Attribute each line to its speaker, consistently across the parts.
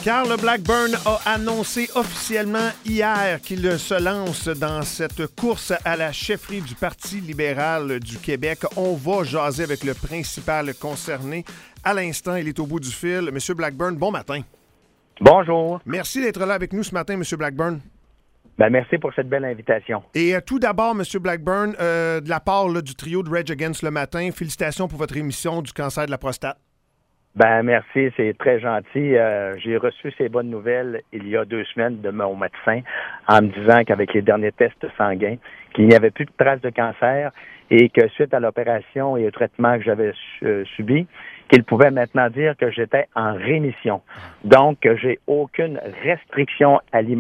Speaker 1: Carl Blackburn a annoncé officiellement hier qu'il se lance dans cette course à la chefferie du Parti libéral du Québec. On va jaser avec le principal concerné. À l'instant, il est au bout du fil. Monsieur Blackburn, bon matin.
Speaker 2: Bonjour.
Speaker 1: Merci d'être là avec nous ce matin, Monsieur Blackburn.
Speaker 2: Merci pour cette belle invitation.
Speaker 1: Et tout d'abord, Monsieur Blackburn, de la part du trio de Rage Against le matin, félicitations pour votre émission du cancer de la prostate.
Speaker 2: Merci, c'est très gentil. J'ai reçu ces bonnes nouvelles il y a 2 semaines de mon médecin en me disant qu'avec les derniers tests sanguins, qu'il n'y avait plus de traces de cancer et que suite à l'opération et au traitement que j'avais subi, qu'il pouvait maintenant dire que j'étais en rémission. Donc, que j'ai aucune restriction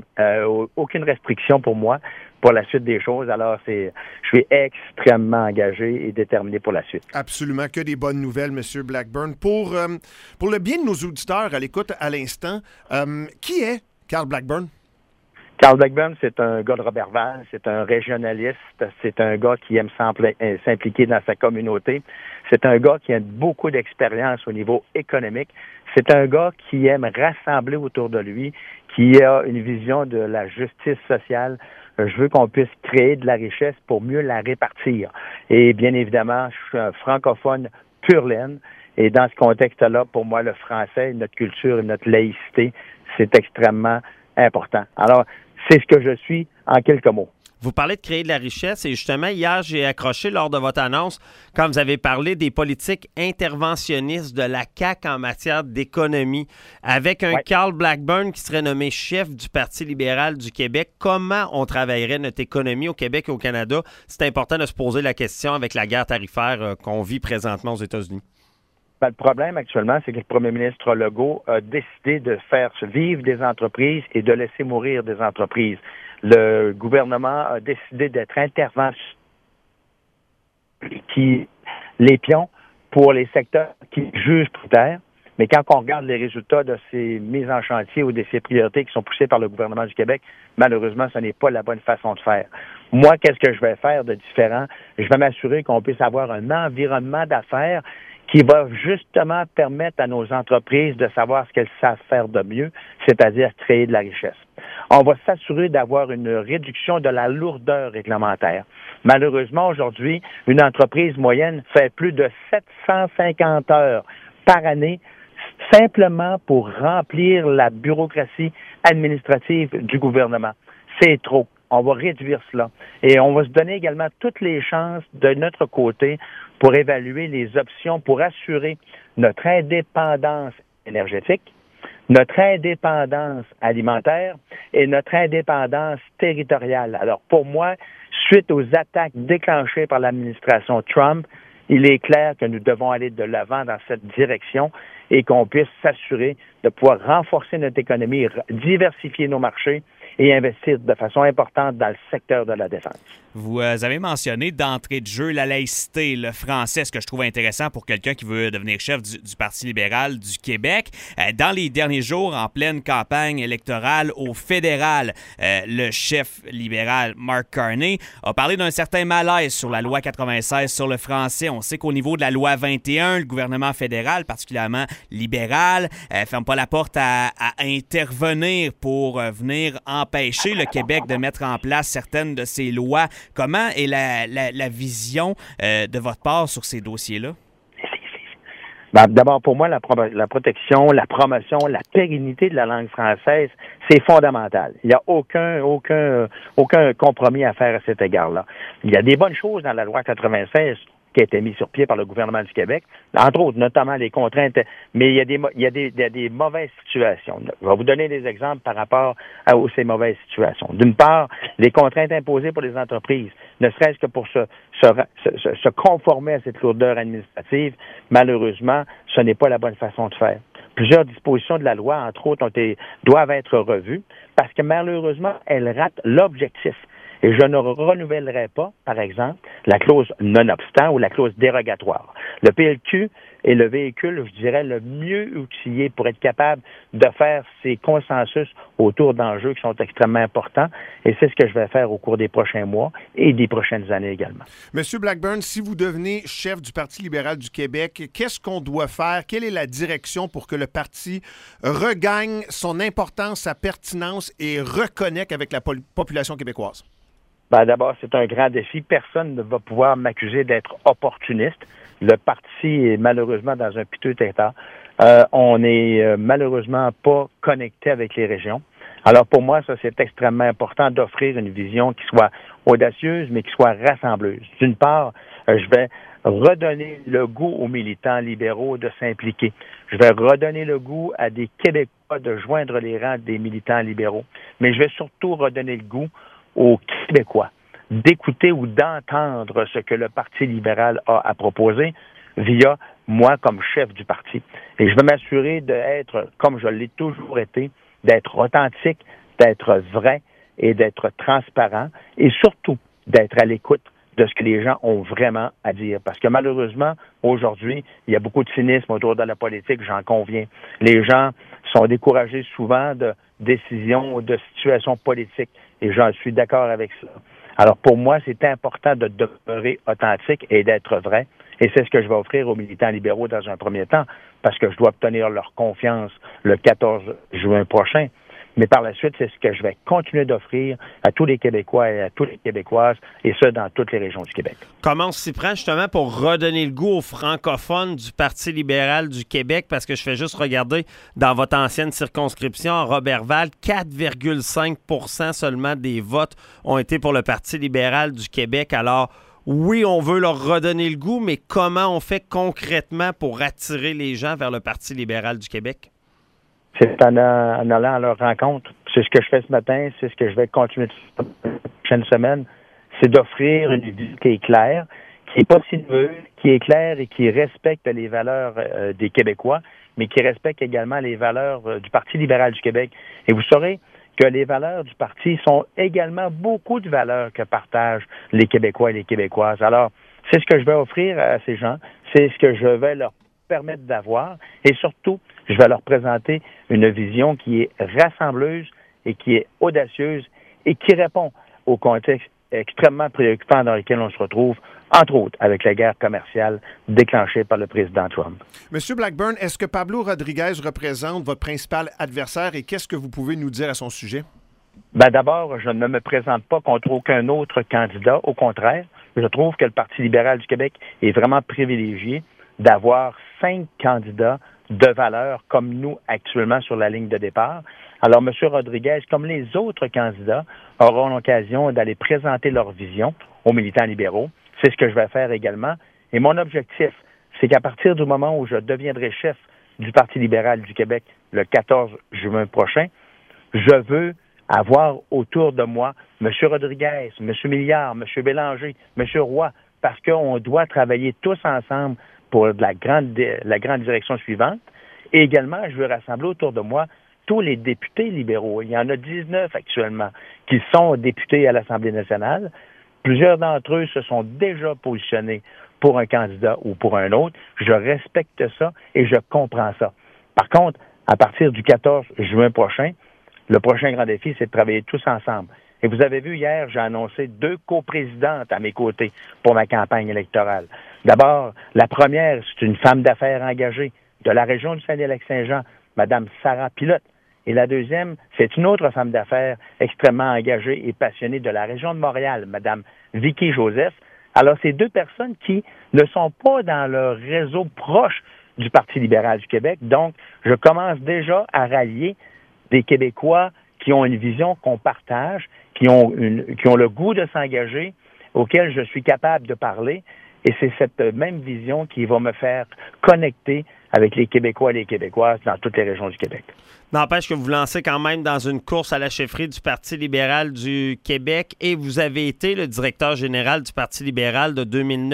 Speaker 2: pour moi pour la suite des choses. Alors, je suis extrêmement engagé et déterminé pour la suite.
Speaker 1: Absolument, que des bonnes nouvelles, M. Blackburn. Pour le bien de nos auditeurs à l'écoute à l'instant, qui est Carl Blackburn?
Speaker 2: Carl Blackburn, c'est un gars de Robertval, c'est un régionaliste, c'est un gars qui aime s'impliquer dans sa communauté, c'est un gars qui a beaucoup d'expérience au niveau économique, c'est un gars qui aime rassembler autour de lui, qui a une vision de la justice sociale. Je veux qu'on puisse créer de la richesse pour mieux la répartir. Et bien évidemment, je suis un francophone pur laine. Et dans ce contexte-là, pour moi, le français, notre culture et notre laïcité, c'est extrêmement important. Alors, c'est ce que je suis en quelques mots.
Speaker 3: Vous parlez de créer de la richesse et justement, hier, j'ai accroché lors de votre annonce quand vous avez parlé des politiques interventionnistes de la CAQ en matière d'économie. Avec un Carl Blackburn qui serait nommé chef du Parti libéral du Québec, comment on travaillerait notre économie au Québec et au Canada? C'est important de se poser la question avec la guerre tarifaire qu'on vit présentement aux États-Unis.
Speaker 2: Le problème actuellement, c'est que le premier ministre Legault a décidé de faire vivre des entreprises et de laisser mourir des entreprises. Le gouvernement a décidé d'être intervention les pions pour les secteurs qui jugent prioritaires. Mais quand on regarde les résultats de ces mises en chantier ou de ces priorités qui sont poussées par le gouvernement du Québec, malheureusement, ce n'est pas la bonne façon de faire. Moi, qu'est-ce que je vais faire de différent? Je vais m'assurer qu'on puisse avoir un environnement d'affaires qui va justement permettre à nos entreprises de savoir ce qu'elles savent faire de mieux, c'est-à-dire créer de la richesse. On va s'assurer d'avoir une réduction de la lourdeur réglementaire. Malheureusement, aujourd'hui, une entreprise moyenne fait plus de 750 heures par année simplement pour remplir la bureaucratie administrative du gouvernement. C'est trop. On va réduire cela. Et on va se donner également toutes les chances de notre côté pour évaluer les options pour assurer notre indépendance énergétique, notre indépendance alimentaire et notre indépendance territoriale. Alors, pour moi, suite aux attaques déclenchées par l'administration Trump, il est clair que nous devons aller de l'avant dans cette direction et qu'on puisse s'assurer de pouvoir renforcer notre économie, diversifier nos marchés et investir de façon importante dans le secteur de la défense.
Speaker 4: Vous avez mentionné d'entrée de jeu la laïcité, le français, ce que je trouve intéressant pour quelqu'un qui veut devenir chef du Parti libéral du Québec. Dans les derniers jours, en pleine campagne électorale au fédéral, le chef libéral Mark Carney a parlé d'un certain malaise sur la loi 96 sur le français. On sait qu'au niveau de la loi 21, le gouvernement fédéral, particulièrement libéral, ferme pas la porte à intervenir pour venir empêcher le Québec de mettre en place certaines de ces lois. Comment est la vision de votre part sur ces dossiers-là?
Speaker 2: D'abord, pour moi, la protection, la promotion, la pérennité de la langue française, c'est fondamental. Il n'y a aucun compromis à faire à cet égard-là. Il y a des bonnes choses dans la loi 96 qui a été mise sur pied par le gouvernement du Québec, entre autres, notamment les contraintes, mais il y a des mauvaises situations. Je vais vous donner des exemples par rapport à ces mauvaises situations. D'une part, les contraintes imposées pour les entreprises, ne serait-ce que pour se conformer à cette lourdeur administrative, malheureusement, ce n'est pas la bonne façon de faire. Plusieurs dispositions de la loi, entre autres, doivent être revues parce que malheureusement, elles ratent l'objectif. Et je ne renouvellerai pas, par exemple, la clause non-obstant ou la clause dérogatoire. Le PLQ est le véhicule, je dirais, le mieux outillé pour être capable de faire ces consensus autour d'enjeux qui sont extrêmement importants. Et c'est ce que je vais faire au cours des prochains mois et des prochaines années également.
Speaker 1: Monsieur Blackburn, si vous devenez chef du Parti libéral du Québec, qu'est-ce qu'on doit faire? Quelle est la direction pour que le parti regagne son importance, sa pertinence et reconnecte avec la population québécoise?
Speaker 2: Ben, d'abord, c'est un grand défi. Personne ne va pouvoir m'accuser d'être opportuniste. Le parti est malheureusement dans un piteux état. On n'est malheureusement pas connecté avec les régions. Alors pour moi, ça, c'est extrêmement important d'offrir une vision qui soit audacieuse, mais qui soit rassembleuse. D'une part, je vais redonner le goût aux militants libéraux de s'impliquer. Je vais redonner le goût à des Québécois de joindre les rangs des militants libéraux. Mais je vais surtout redonner le goût aux Québécois d'écouter ou d'entendre ce que le Parti libéral a à proposer via moi comme chef du parti. Et je vais m'assurer d'être, comme je l'ai toujours été, d'être authentique, d'être vrai et d'être transparent et surtout d'être à l'écoute de ce que les gens ont vraiment à dire. Parce que malheureusement, aujourd'hui, il y a beaucoup de cynisme autour de la politique, j'en conviens. Les gens sont découragés souvent de décisions ou de situations politiques et j'en suis d'accord avec ça. Alors pour moi, c'est important de demeurer authentique et d'être vrai. Et c'est ce que je vais offrir aux militants libéraux dans un premier temps, parce que je dois obtenir leur confiance le 14 juin prochain. Mais par la suite, c'est ce que je vais continuer d'offrir à tous les Québécois et à toutes les Québécoises, et ce, dans toutes les régions du Québec.
Speaker 3: Comment on s'y prend justement pour redonner le goût aux francophones du Parti libéral du Québec? Parce que je fais juste regarder dans votre ancienne circonscription, à Roberval, 4,5 % seulement des votes ont été pour le Parti libéral du Québec. Alors, oui, on veut leur redonner le goût, mais comment on fait concrètement pour attirer les gens vers le Parti libéral du Québec?
Speaker 2: C'est en allant à leur rencontre. C'est ce que je fais ce matin, c'est ce que je vais continuer la prochaine semaine. C'est d'offrir une vie qui est claire, qui n'est pas sinueuse, qui est claire et qui respecte les valeurs des Québécois, mais qui respecte également les valeurs du Parti libéral du Québec. Et vous saurez que les valeurs du parti sont également beaucoup de valeurs que partagent les Québécois et les Québécoises. Alors, c'est ce que je vais offrir à ces gens, c'est ce que je vais leur permettre d'avoir et surtout, je vais leur présenter une vision qui est rassembleuse et qui est audacieuse et qui répond au contexte extrêmement préoccupant dans lequel on se retrouve, entre autres avec la guerre commerciale déclenchée par le président Trump.
Speaker 1: Monsieur Blackburn, est-ce que Pablo Rodriguez représente votre principal adversaire et qu'est-ce que vous pouvez nous dire à son sujet?
Speaker 2: Ben d'abord, je ne me présente pas contre aucun autre candidat. Au contraire, je trouve que le Parti libéral du Québec est vraiment privilégié d'avoir 5 candidats de valeur comme nous actuellement sur la ligne de départ. Alors, M. Rodriguez, comme les autres candidats, auront l'occasion d'aller présenter leur vision aux militants libéraux. C'est ce que je vais faire également. Et mon objectif, c'est qu'à partir du moment où je deviendrai chef du Parti libéral du Québec le 14 juin prochain, je veux avoir autour de moi M. Rodriguez, M. Milliard, M. Bélanger, M. Roy, parce qu'on doit travailler tous ensemble pour la grande direction suivante. Et également, je veux rassembler autour de moi tous les députés libéraux. Il y en a 19 actuellement qui sont députés à l'Assemblée nationale. Plusieurs d'entre eux se sont déjà positionnés pour un candidat ou pour un autre. Je respecte ça et je comprends ça. Par contre, à partir du 14 juin prochain, le prochain grand défi, c'est de travailler tous ensemble. Et vous avez vu hier, j'ai annoncé 2 coprésidentes à mes côtés pour ma campagne électorale. D'abord, la première, c'est une femme d'affaires engagée de la région du Saguenay-Lac-Saint-Jean, Mme Sarah Pilote. Et la deuxième, c'est une autre femme d'affaires extrêmement engagée et passionnée de la région de Montréal, Mme Vicky Joseph. Alors, c'est 2 personnes qui ne sont pas dans le réseau proche du Parti libéral du Québec. Donc, je commence déjà à rallier des Québécois qui ont une vision qu'on partage, qui ont le goût de s'engager, auxquels je suis capable de parler. Et c'est cette même vision qui va me faire connecter avec les Québécois et les Québécoises dans toutes les régions du Québec.
Speaker 3: N'empêche que vous vous lancez quand même dans une course à la chefferie du Parti libéral du Québec et vous avez été le directeur général du Parti libéral de 2009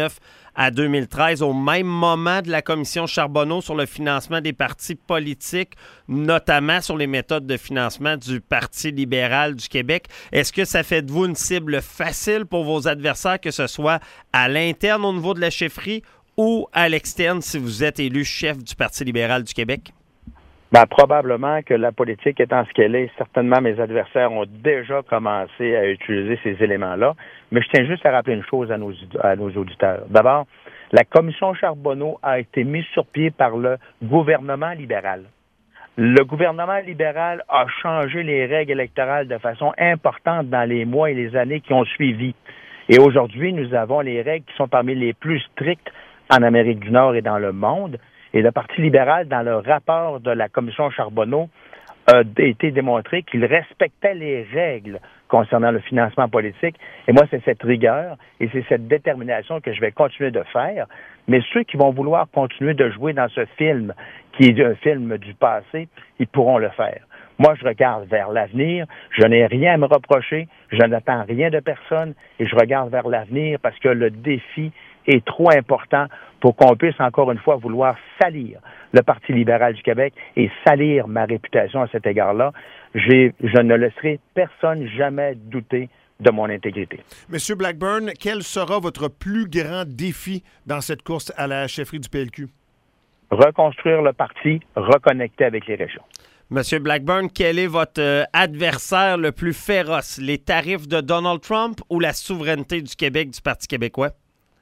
Speaker 3: à 2013, au même moment de la commission Charbonneau sur le financement des partis politiques, notamment sur les méthodes de financement du Parti libéral du Québec. Est-ce que ça fait de vous une cible facile pour vos adversaires, que ce soit à l'interne au niveau de la chefferie ou à l'externe si vous êtes élu chef du Parti libéral du Québec?
Speaker 2: Ben, probablement que la politique étant ce qu'elle est, certainement mes adversaires ont déjà commencé à utiliser ces éléments-là. Mais je tiens juste à rappeler une chose à nos auditeurs. D'abord, la commission Charbonneau a été mise sur pied par le gouvernement libéral. Le gouvernement libéral a changé les règles électorales de façon importante dans les mois et les années qui ont suivi. Et aujourd'hui, nous avons les règles qui sont parmi les plus strictes en Amérique du Nord et dans le monde. Et le Parti libéral, dans le rapport de la commission Charbonneau, a été démontré qu'il respectait les règles concernant le financement politique. Et moi, c'est cette rigueur et c'est cette détermination que je vais continuer de faire. Mais ceux qui vont vouloir continuer de jouer dans ce film, qui est un film du passé, ils pourront le faire. Moi, je regarde vers l'avenir. Je n'ai rien à me reprocher. Je n'attends rien de personne. Et je regarde vers l'avenir parce que le défi est trop important pour qu'on puisse encore une fois vouloir salir le Parti libéral du Québec et salir ma réputation à cet égard-là. Je ne laisserai personne jamais douter de mon intégrité.
Speaker 1: Monsieur Blackburn, quel sera votre plus grand défi dans cette course à la chefferie du PLQ?
Speaker 2: Reconstruire le parti, reconnecter avec les régions.
Speaker 3: Monsieur Blackburn, quel est votre adversaire le plus féroce? Les tarifs de Donald Trump ou la souveraineté du Québec du Parti québécois?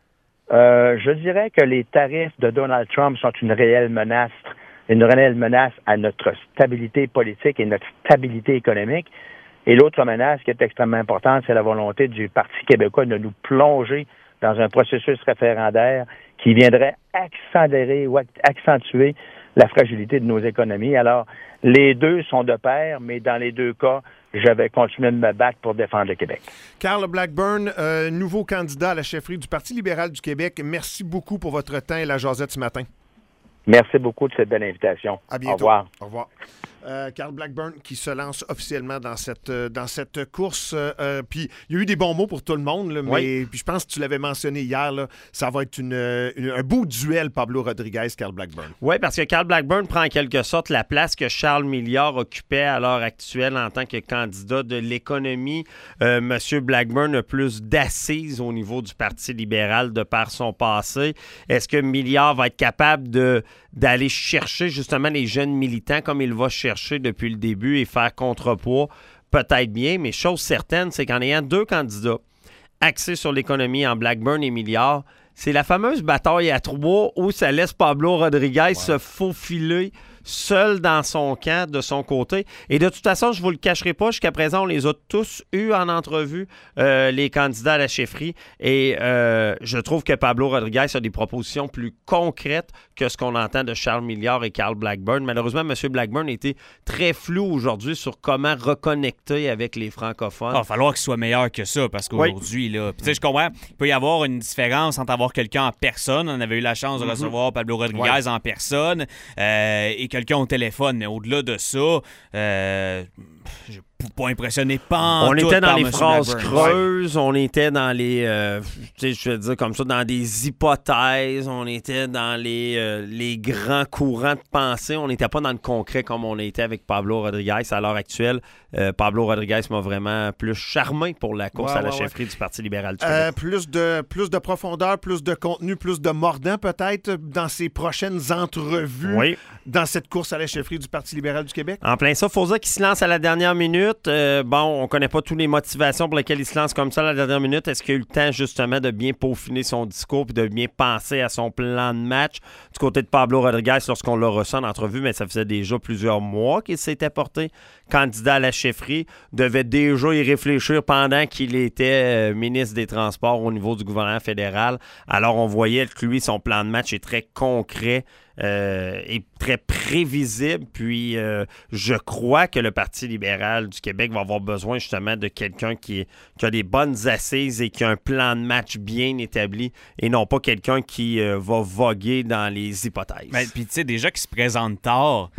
Speaker 2: Je dirais que les tarifs de Donald Trump sont une réelle menace à notre stabilité politique et notre stabilité économique. Et l'autre menace qui est extrêmement importante, c'est la volonté du Parti québécois de nous plonger dans un processus référendaire qui viendrait accélérer ou accentuer la fragilité de nos économies. Alors, les deux sont de pair, mais dans les deux cas, je vais continuer de me battre pour défendre le Québec.
Speaker 1: Carl Blackburn, nouveau candidat à la chefferie du Parti libéral du Québec. Merci beaucoup pour votre temps et la jasette ce matin.
Speaker 2: Merci beaucoup de cette belle invitation.
Speaker 1: À bientôt.
Speaker 2: Au revoir.
Speaker 1: Au revoir. Carl Blackburn qui se lance officiellement dans cette course. Puis il y a eu des bons mots pour tout le monde, là, mais puis je pense que tu l'avais mentionné hier, là, ça va être un beau duel Pablo Rodriguez-Carl Blackburn.
Speaker 3: Oui, parce que Carl Blackburn prend en quelque sorte la place que Charles Milliard occupait à l'heure actuelle en tant que candidat de l'économie. Monsieur Blackburn a plus d'assises au niveau du Parti libéral de par son passé. Est-ce que Milliard va être capable d'aller chercher justement les jeunes militants comme il va chercher depuis le début et faire contrepoids? Peut-être bien, mais chose certaine, c'est qu'en ayant deux candidats axés sur l'économie en Blackburn et Milliard, c'est la fameuse bataille à trois où ça laisse Pablo Rodriguez se faufiler seul dans son camp, de son côté. Et de toute façon, je ne vous le cacherai pas, jusqu'à présent, on les a tous eus en entrevue, les candidats à la chefferie. Et je trouve que Pablo Rodriguez a des propositions plus concrètes que ce qu'on entend de Charles Milliard et Carl Blackburn. Malheureusement, M. Blackburn était très flou aujourd'hui sur comment reconnecter avec les francophones.
Speaker 4: Il va falloir qu'il soit meilleur que ça, parce qu'aujourd'hui, là, tu sais, je comprends, il peut y avoir une différence entre avoir quelqu'un en personne. On avait eu la chance de recevoir Pablo Rodriguez en personne et quelqu'un au téléphone. Mais au-delà de ça, j'ai pas impressionné
Speaker 3: on était dans les phrases creuses, on était dans les je vais dire comme ça, dans des hypothèses, on était dans les grands courants de pensée, on n'était pas dans le concret comme on était avec Pablo Rodriguez à l'heure actuelle. Pablo Rodriguez m'a vraiment plus charmé pour la course à la chefferie du Parti libéral du Québec.
Speaker 1: Plus de profondeur, plus de contenu, plus de mordant peut-être dans ses prochaines entrevues dans cette course à la chefferie du Parti libéral du Québec.
Speaker 3: En plein ça, Fauza qui se lance à la dernière minute. On connaît pas toutes les motivations pour lesquelles il se lance comme ça à la dernière minute. Est-ce qu'il a eu le temps justement de bien peaufiner son discours et de bien penser à son plan de match? Du côté de Pablo Rodriguez, lorsqu'on l'a reçu en entrevue, mais ça faisait déjà plusieurs mois qu'il s'était porté candidat à la chefferie, devait déjà y réfléchir pendant qu'il était ministre des Transports au niveau du gouvernement fédéral. Alors on voyait que lui, son plan de match est très concret et très prévisible. Puis je crois que le Parti libéral du Québec va avoir besoin justement de quelqu'un qui a des bonnes assises et qui a un plan de match bien établi et non pas quelqu'un qui va voguer dans les hypothèses.
Speaker 4: Puis tu sais, déjà qu'il se présente tard,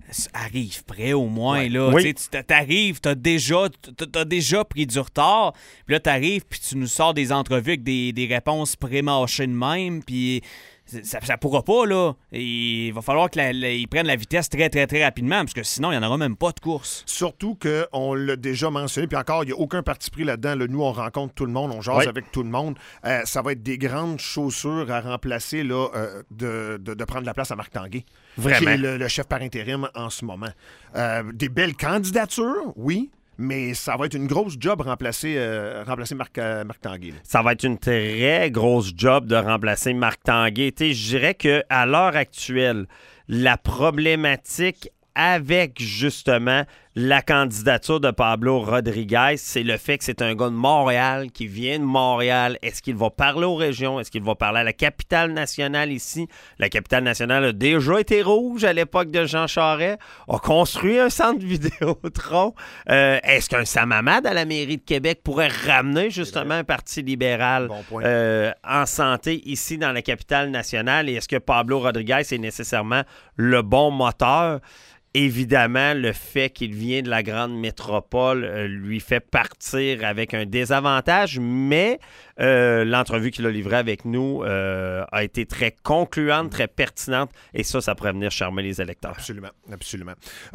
Speaker 4: arrive prêt au moins.
Speaker 3: Ouais.
Speaker 4: Là.
Speaker 3: Oui.
Speaker 4: Tu t'arrives, t'as déjà pris du retard, puis là, t'arrives, puis tu nous sors des entrevues avec des réponses pré-mâchées de même, puis ça pourra pas, là. Et il va falloir qu'ils prennent la vitesse très, très, très rapidement, parce que sinon, il n'y en aura même pas de course.
Speaker 1: Surtout qu'on l'a déjà mentionné, puis encore, il n'y a aucun parti pris là-dedans. Là, nous, on rencontre tout le monde, on jase avec tout le monde. Ça va être des grandes chaussures à remplacer là, de prendre la place à Marc Tanguay.
Speaker 3: Vraiment.
Speaker 1: Qui est le chef par intérim en ce moment. Des belles candidatures, oui, mais ça va être une grosse job remplacer Marc Tanguay. Là.
Speaker 3: Ça va être une très grosse job de remplacer Marc Tanguay. Tu sais, je dirais qu'à l'heure actuelle, la problématique avec justement la candidature de Pablo Rodriguez, c'est le fait que c'est un gars de Montréal qui vient de Montréal. Est-ce qu'il va parler aux régions? Est-ce qu'il va parler à la capitale nationale ici? La capitale nationale a déjà été rouge à l'époque de Jean Charest, a construit un centre Vidéotron. Est-ce qu'un Sam Hamad à la mairie de Québec pourrait ramener justement un parti libéral en santé ici dans la capitale nationale? Et est-ce que Pablo Rodriguez est nécessairement le bon moteur? Évidemment, le fait qu'il vient de la grande métropole lui fait partir avec un désavantage, mais l'entrevue qu'il a livrée avec nous a été très concluante, très pertinente, et ça pourrait venir charmer les électeurs.
Speaker 1: Absolument, absolument.